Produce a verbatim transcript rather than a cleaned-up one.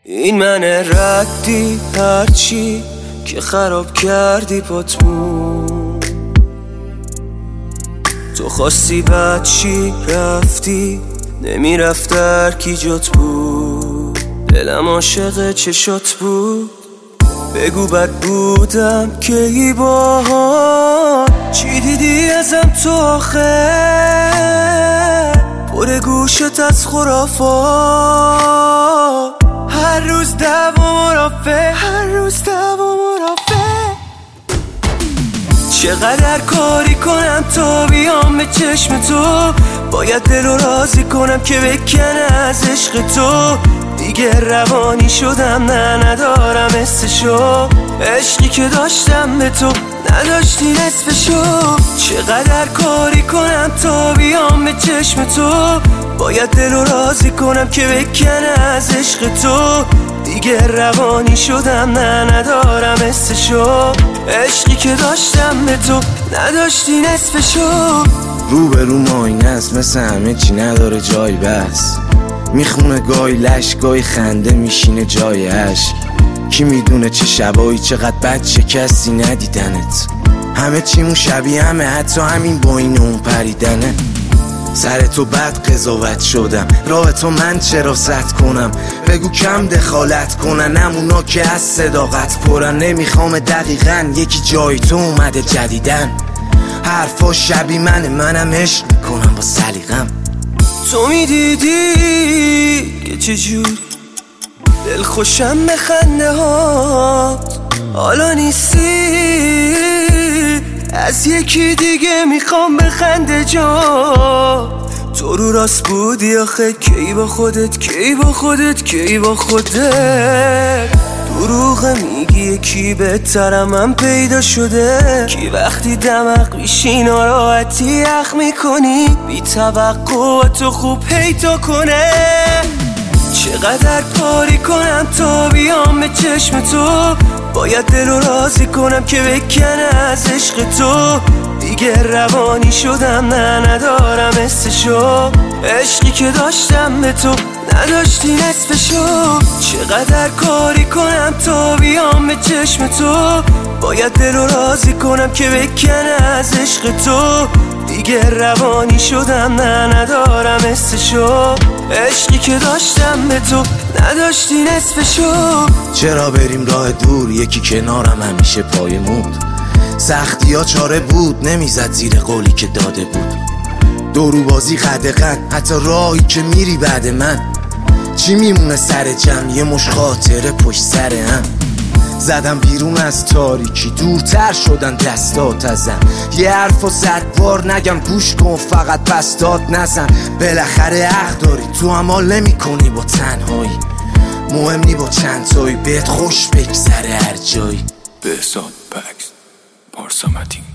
این من ردی هرچی که خراب کردی پاتمون. تو خواستی بد چی رفتی نمیرفت در کی جات بود. دلم عاشق چشات بود بگو بد بودم که ای باها. چی دیدی ازم تو آخه پر گوشت از خرافات. هر روز دعوا مرافع هر روز دعوا مرافع. چقدر کاری کنم تا بیام به چشم تو. باید دل رو راضی کنم که بکنه از عشق تو. دیگه روانی شدم نه ندارم حسشو. عشقی که داشتم به تو نداشتی نصفشو. چقدر کاری کنم تا بیام به چشم تو. باید دل رو راضی کنم که بکنه از عشق تو. دیگه روانی شدم نه ندارم حسشو. عشقی که داشتم به تو نداشتی نصفشو. رو به رو ماینه است مثل همه چی نداره جای بس. میخونه گای لش گای خنده میشینه جای عشق. کی میدونه چه شبایی چقدر بد شکستی ندیدنت. همه چیمون شبیه همه حتی همین با این اون پریدنه. سر تو بد قضاوت شدم راه تو من چرا ست کنم. بگو کم دخالت کنن همونا که از صداقت پرن. نمیخوام دقیقا یکی جای تو اومده جدیدن. حرفا شبی منه منم عشق میکنم با سلیقم. تو میدیدی که چجوری دل خوشم به خنده هات. حالا نیستی از یکی دیگه میخوام به خنده جا. تو رو راست بودی آخه کی با خودت کی با خودت کی با خودت. دروغ میگی کی بهترم من پیدا شده. کی وقتی دمق بیشی ناراحتی یخ میکنی بی توقع تو خوب پیدا کنه. چقدر کاری کنم تا بیام به چشم تو. باید دل رو راضی کنم که بکنه از عشق تو. دیگه روانی شدم نه ندارم حسشو. عشقی که داشتم به تو نداشتی نصفشو. چقدر کاری کنم تا بیام به چشم تو. باید دل رو راضی کنم که بکنه از عشق تو. دیگه روانی شدم نه ندارم حسشو. عشقی که داشتم به تو نداشتی نصفشو. چرا بریم راه دور یکی کنارم همیشه پایمون. سختی ها چاره بود نمیزد زیر قولی که داده بود. دورو بازی قدقن حتی راهی که میری بعد من. چی میمونه سر جمع یه مش خاطره پشت سر هم. زدم بیرون از تاریکی دورتر شدن دستات ازم. یه حرف و صد بار نگم گوش کن فقط پس داد نزن. بالاخره حق داری تو هم حال نمی کنی با تنهایی. مهم نی با چند تایی بهت خوش بگذره هر جایی. بهزاد پکس پارسا متین.